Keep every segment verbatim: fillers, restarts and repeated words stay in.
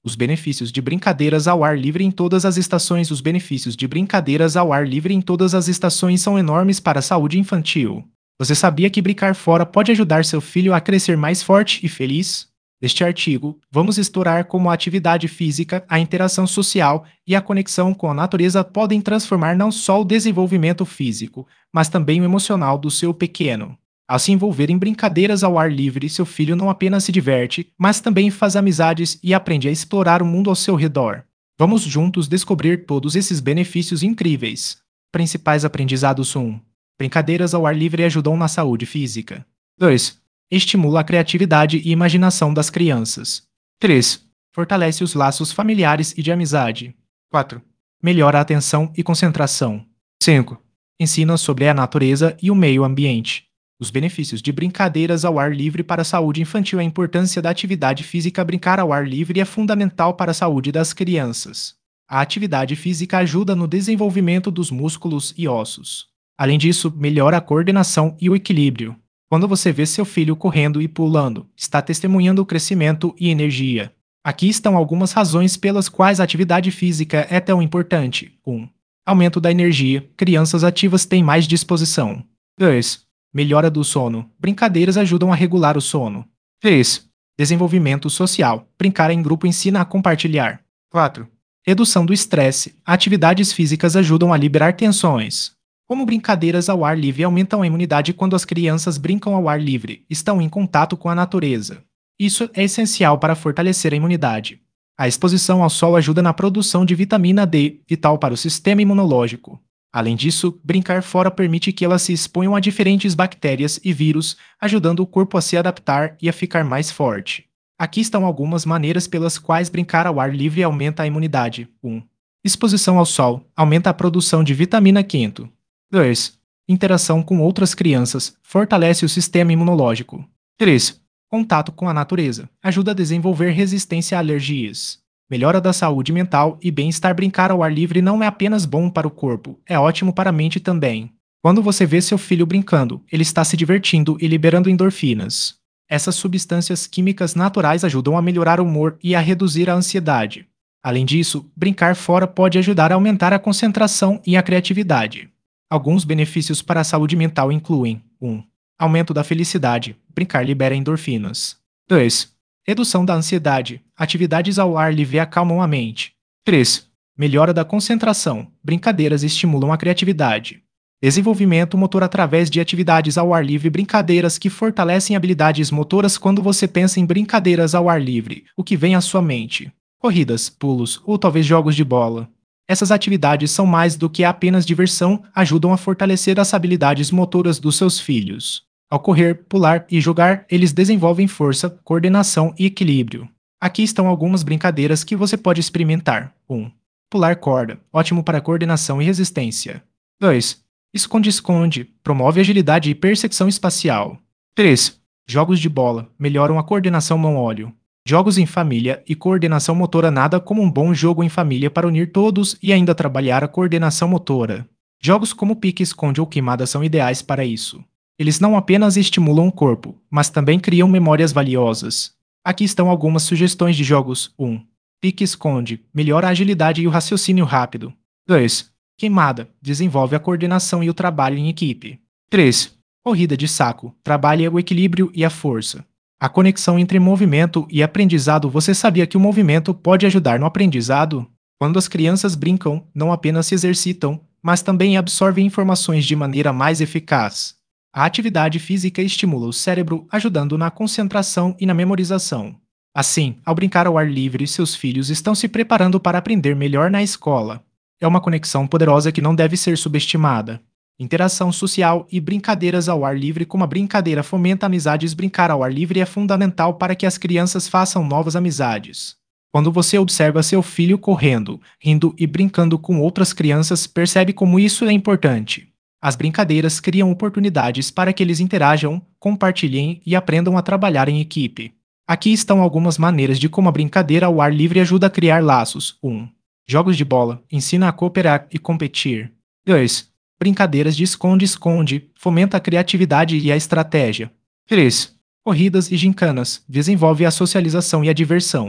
Os benefícios de brincadeiras ao ar livre em todas as estações. Os benefícios de brincadeiras ao ar livre em todas as estações são enormes para a saúde infantil. Você sabia que brincar fora pode ajudar seu filho a crescer mais forte e feliz? Neste artigo, vamos explorar como a atividade física, a interação social e a conexão com a natureza podem transformar não só o desenvolvimento físico, mas também o emocional do seu pequeno. Ao se envolver em brincadeiras ao ar livre, seu filho não apenas se diverte, mas também faz amizades e aprende a explorar o mundo ao seu redor. Vamos juntos descobrir todos esses benefícios incríveis. Principais aprendizados: um. Brincadeiras ao ar livre ajudam na saúde física. dois. Estimula a criatividade e imaginação das crianças. três. Fortalece os laços familiares e de amizade. quatro. Melhora a atenção e concentração. cinco. Ensina sobre a natureza e o meio ambiente. Os benefícios de brincadeiras ao ar livre para a saúde infantil. A importância da atividade física. Brincar ao ar livre é fundamental para a saúde das crianças. A atividade física ajuda no desenvolvimento dos músculos e ossos. Além disso, melhora a coordenação e o equilíbrio. Quando você vê seu filho correndo e pulando, está testemunhando o crescimento e energia. Aqui estão algumas razões pelas quais a atividade física é tão importante. um. Aumento da energia. Crianças ativas têm mais disposição. dois. Melhora do sono. Brincadeiras ajudam a regular o sono. três. Desenvolvimento social. Brincar em grupo ensina a compartilhar. quatro. Redução do estresse. Atividades físicas ajudam a liberar tensões. Como brincadeiras ao ar livre aumentam a imunidade. Quando as crianças brincam ao ar livre, estão em contato com a natureza. Isso é essencial para fortalecer a imunidade. A exposição ao sol ajuda na produção de vitamina D, vital para o sistema imunológico. Além disso, brincar fora permite que elas se exponham a diferentes bactérias e vírus, ajudando o corpo a se adaptar e a ficar mais forte. Aqui estão algumas maneiras pelas quais brincar ao ar livre aumenta a imunidade. um. Exposição ao sol aumenta a produção de vitamina quinto. dois. Interação com outras crianças fortalece o sistema imunológico. três. Contato com a natureza ajuda a desenvolver resistência a alergias. Melhora da saúde mental e bem-estar. Brincar ao ar livre não é apenas bom para o corpo, é ótimo para a mente também. Quando você vê seu filho brincando, ele está se divertindo e liberando endorfinas. Essas substâncias químicas naturais ajudam a melhorar o humor e a reduzir a ansiedade. Além disso, brincar fora pode ajudar a aumentar a concentração e a criatividade. Alguns benefícios para a saúde mental incluem: um. Aumento da felicidade. Brincar libera endorfinas. dois. Redução da ansiedade. Atividades ao ar livre acalmam a mente. três. Melhora da concentração. Brincadeiras estimulam a criatividade. Desenvolvimento motor através de atividades ao ar livre. Brincadeiras que fortalecem habilidades motoras. Quando você pensa em brincadeiras ao ar livre, o que vem à sua mente? Corridas, pulos ou talvez jogos de bola. Essas atividades são mais do que apenas diversão, ajudam a fortalecer as habilidades motoras dos seus filhos. Ao correr, pular e jogar, eles desenvolvem força, coordenação e equilíbrio. Aqui estão algumas brincadeiras que você pode experimentar. um. Pular corda, ótimo para coordenação e resistência. dois. Esconde-esconde, promove agilidade e percepção espacial. três. Jogos de bola, melhoram a coordenação mão-olho. Jogos em família e coordenação motora. Nada como um bom jogo em família para unir todos e ainda trabalhar a coordenação motora. Jogos como pique-esconde ou queimada são ideais para isso. Eles não apenas estimulam o corpo, mas também criam memórias valiosas. Aqui estão algumas sugestões de jogos. um. Pique-esconde, melhora a agilidade e o raciocínio rápido. dois. Queimada, desenvolve a coordenação e o trabalho em equipe. três. Corrida de saco, trabalha o equilíbrio e a força. A conexão entre movimento e aprendizado. Você sabia que o movimento pode ajudar no aprendizado? Quando as crianças brincam, não apenas se exercitam, mas também absorvem informações de maneira mais eficaz. A atividade física estimula o cérebro, ajudando na concentração e na memorização. Assim, ao brincar ao ar livre, seus filhos estão se preparando para aprender melhor na escola. É uma conexão poderosa que não deve ser subestimada. Interação social e brincadeiras ao ar livre. Como a brincadeira fomenta amizades, brincar ao ar livre é fundamental para que as crianças façam novas amizades. Quando você observa seu filho correndo, rindo e brincando com outras crianças, percebe como isso é importante. As brincadeiras criam oportunidades para que eles interajam, compartilhem e aprendam a trabalhar em equipe. Aqui estão algumas maneiras de como a brincadeira ao ar livre ajuda a criar laços. um. Jogos de bola, ensina a cooperar e competir. dois. Brincadeiras de esconde-esconde, fomenta a criatividade e a estratégia. três. Corridas e gincanas, desenvolve a socialização e a diversão.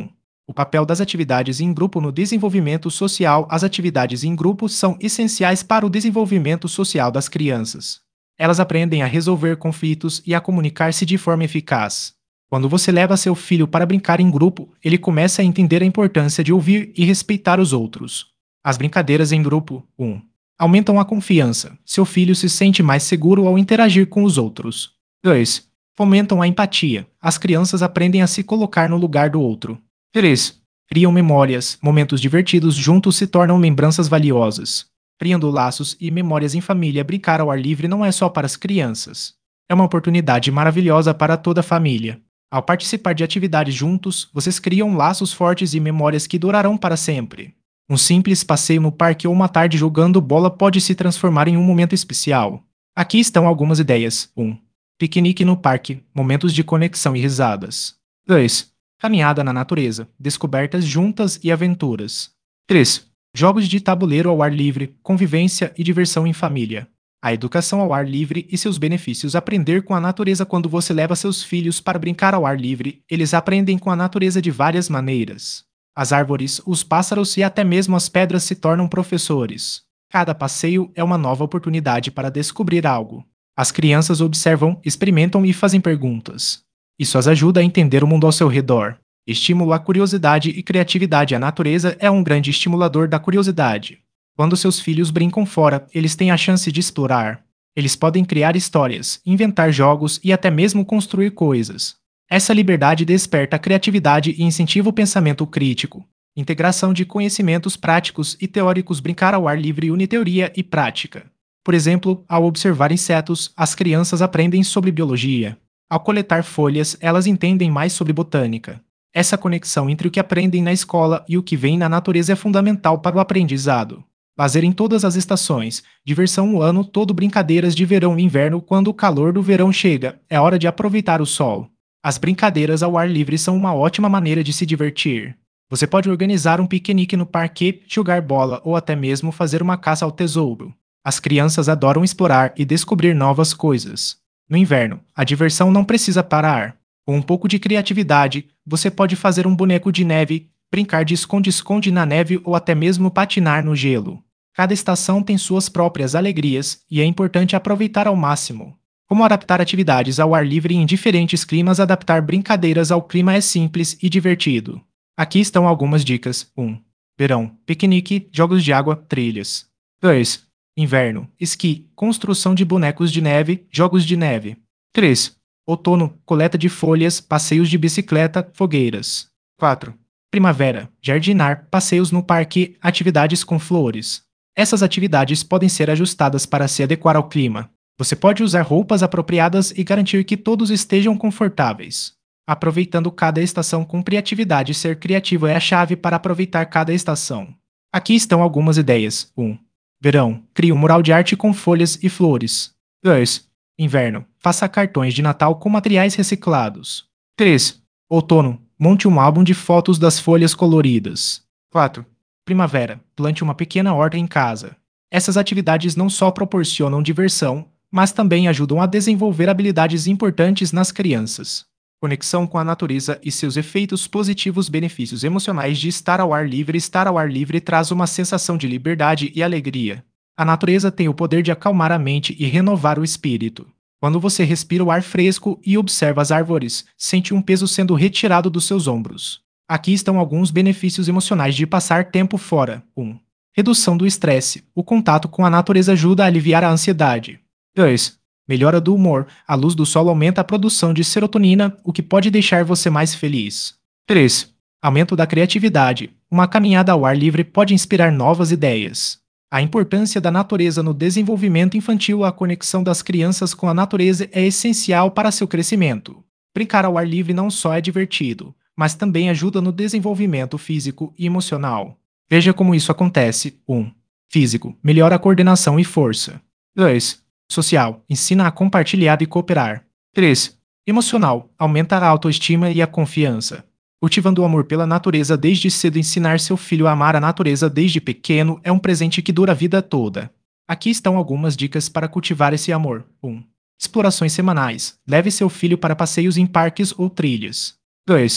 O papel das atividades em grupo no desenvolvimento social. As atividades em grupo são essenciais para o desenvolvimento social das crianças. Elas aprendem a resolver conflitos e a comunicar-se de forma eficaz. Quando você leva seu filho para brincar em grupo, ele começa a entender a importância de ouvir e respeitar os outros. As brincadeiras em grupo. um. Aumentam a confiança. Seu filho se sente mais seguro ao interagir com os outros. dois. Fomentam a empatia. As crianças aprendem a se colocar no lugar do outro. três. Criam memórias. Momentos divertidos juntos se tornam lembranças valiosas. Criando laços e memórias em família. Brincar ao ar livre não é só para as crianças. É uma oportunidade maravilhosa para toda a família. Ao participar de atividades juntos, vocês criam laços fortes e memórias que durarão para sempre. Um simples passeio no parque ou uma tarde jogando bola pode se transformar em um momento especial. Aqui estão algumas ideias. um. Piquenique no parque, momentos de conexão e risadas. dois. Caminhada na natureza, descobertas juntas e aventuras. três. Jogos de tabuleiro ao ar livre, convivência e diversão em família. A educação ao ar livre e seus benefícios. Aprender com a natureza. Quando você leva seus filhos para brincar ao ar livre, eles aprendem com a natureza de várias maneiras. As árvores, os pássaros e até mesmo as pedras se tornam professores. Cada passeio é uma nova oportunidade para descobrir algo. As crianças observam, experimentam e fazem perguntas. Isso as ajuda a entender o mundo ao seu redor. Estimula a curiosidade e criatividade. A natureza é um grande estimulador da curiosidade. Quando seus filhos brincam fora, eles têm a chance de explorar. Eles podem criar histórias, inventar jogos e até mesmo construir coisas. Essa liberdade desperta a criatividade e incentiva o pensamento crítico. Integração de conhecimentos práticos e teóricos. Brincar ao ar livre une teoria e prática. Por exemplo, ao observar insetos, as crianças aprendem sobre biologia. Ao coletar folhas, elas entendem mais sobre botânica. Essa conexão entre o que aprendem na escola e o que vem na natureza é fundamental para o aprendizado. Lazer em todas as estações, diversão o ano todo. Brincadeiras de verão e inverno. Quando o calor do verão chega, é hora de aproveitar o sol. As brincadeiras ao ar livre são uma ótima maneira de se divertir. Você pode organizar um piquenique no parque, jogar bola ou até mesmo fazer uma caça ao tesouro. As crianças adoram explorar e descobrir novas coisas. No inverno, a diversão não precisa parar. Com um pouco de criatividade, você pode fazer um boneco de neve, brincar de esconde-esconde na neve ou até mesmo patinar no gelo. Cada estação tem suas próprias alegrias e é importante aproveitar ao máximo. Como adaptar atividades ao ar livre em diferentes climas? Adaptar brincadeiras ao clima é simples e divertido. Aqui estão algumas dicas. um. Verão, piquenique, jogos de água, trilhas. dois. Inverno, esqui, construção de bonecos de neve, jogos de neve. três. Outono, coleta de folhas, passeios de bicicleta, fogueiras. quatro. Primavera, jardinar, passeios no parque, atividades com flores. Essas atividades podem ser ajustadas para se adequar ao clima. Você pode usar roupas apropriadas e garantir que todos estejam confortáveis. Aproveitando cada estação com criatividade. Ser criativo é a chave para aproveitar cada estação. Aqui estão algumas ideias. um. Verão, crie um mural de arte com folhas e flores. dois. Inverno, faça cartões de Natal com materiais reciclados. três. Outono, monte um álbum de fotos das folhas coloridas. quatro. Primavera, plante uma pequena horta em casa. Essas atividades não só proporcionam diversão, mas também ajudam a desenvolver habilidades importantes nas crianças. Conexão com a natureza e seus efeitos positivos. Benefícios emocionais de estar ao ar livre. Estar ao ar livre traz uma sensação de liberdade e alegria. A natureza tem o poder de acalmar a mente e renovar o espírito. Quando você respira o ar fresco e observa as árvores, sente um peso sendo retirado dos seus ombros. Aqui estão alguns benefícios emocionais de passar tempo fora. um. Redução do estresse. O contato com a natureza ajuda a aliviar a ansiedade. dois. Melhora do humor. A luz do sol aumenta a produção de serotonina, o que pode deixar você mais feliz. três. Aumento da criatividade. Uma caminhada ao ar livre pode inspirar novas ideias. A importância da natureza no desenvolvimento infantil. A conexão das crianças com a natureza é essencial para seu crescimento. Brincar ao ar livre não só é divertido, mas também ajuda no desenvolvimento físico e emocional. Veja como isso acontece. um. Físico. Melhora a coordenação e força. dois. Social. Ensina a compartilhar e cooperar. três. Emocional. Aumenta a autoestima e a confiança. Cultivando o amor pela natureza desde cedo. Ensinar seu filho a amar a natureza desde pequeno é um presente que dura a vida toda. Aqui estão algumas dicas para cultivar esse amor. um. Explorações semanais. Leve seu filho para passeios em parques ou trilhas. dois.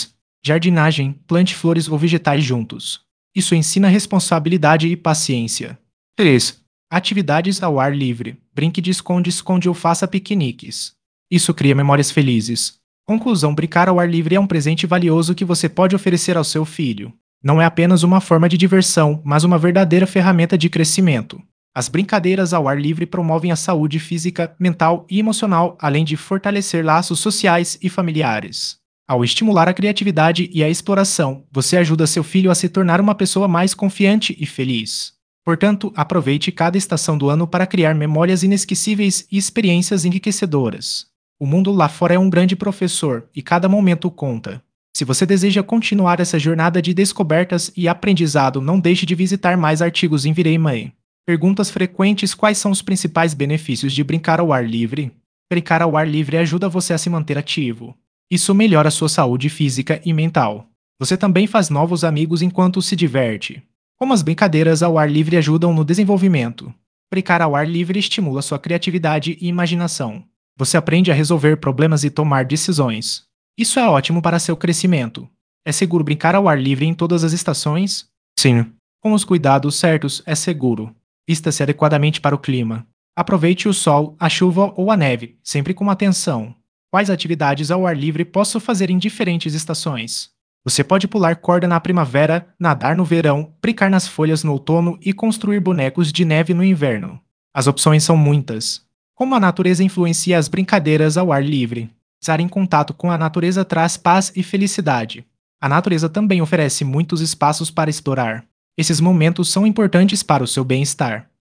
Jardinagem, plante flores ou vegetais juntos. Isso ensina responsabilidade e paciência. três. Atividades ao ar livre. Brinque de esconde-esconde ou faça piqueniques. Isso cria memórias felizes. Conclusão: brincar ao ar livre é um presente valioso que você pode oferecer ao seu filho. Não é apenas uma forma de diversão, mas uma verdadeira ferramenta de crescimento. As brincadeiras ao ar livre promovem a saúde física, mental e emocional, além de fortalecer laços sociais e familiares. Ao estimular a criatividade e a exploração, você ajuda seu filho a se tornar uma pessoa mais confiante e feliz. Portanto, aproveite cada estação do ano para criar memórias inesquecíveis e experiências enriquecedoras. O mundo lá fora é um grande professor e cada momento conta. Se você deseja continuar essa jornada de descobertas e aprendizado, não deixe de visitar mais artigos em Virei-Mãe. Perguntas frequentes: quais são os principais benefícios de brincar ao ar livre? Brincar ao ar livre ajuda você a se manter ativo. Isso melhora sua saúde física e mental. Você também faz novos amigos enquanto se diverte. Como as brincadeiras ao ar livre ajudam no desenvolvimento? Brincar ao ar livre estimula sua criatividade e imaginação. Você aprende a resolver problemas e tomar decisões. Isso é ótimo para seu crescimento. É seguro brincar ao ar livre em todas as estações? Sim. Com os cuidados certos, é seguro. Vista-se adequadamente para o clima. Aproveite o sol, a chuva ou a neve, sempre com atenção. Quais atividades ao ar livre posso fazer em diferentes estações? Você pode pular corda na primavera, nadar no verão, brincar nas folhas no outono e construir bonecos de neve no inverno. As opções são muitas. Como a natureza influencia as brincadeiras ao ar livre? Estar em contato com a natureza traz paz e felicidade. A natureza também oferece muitos espaços para explorar. Esses momentos são importantes para o seu bem-estar.